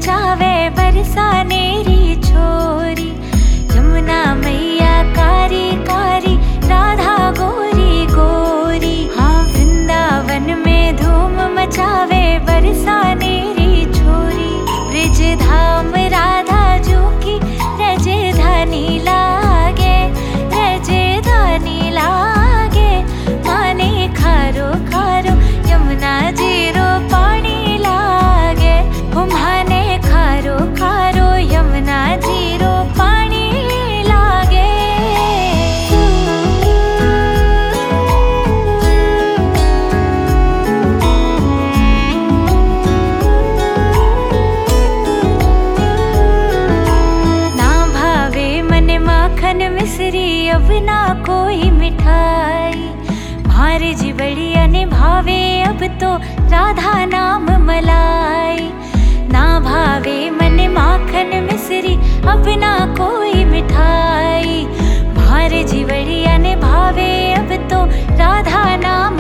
मचावे बरसानेरी छोरी। यमुना मैया कारी कारी, राधा गोरी गोरी। हाँ, वृंदावन में धूम मचावे बरसानेरी छोरी। ब्रिज धाम राधा जू की रजधानी लागे, रजधानी लागे। माने खारो खारो यमुना जीरो पानी लागे। हो माने खारो खारो यमुना जीरो पानी लागे। ना भावे मन माखन मिश्री, अब ना कोई मिठाई। मारे जी बढ़िया ने भावे अब तो राधा नाम मलाई। ना भावे मन माखन मिश्री, अब ना कोई मिठाई। मारे जी बढ़िया ने भावे अब तो राधा नाम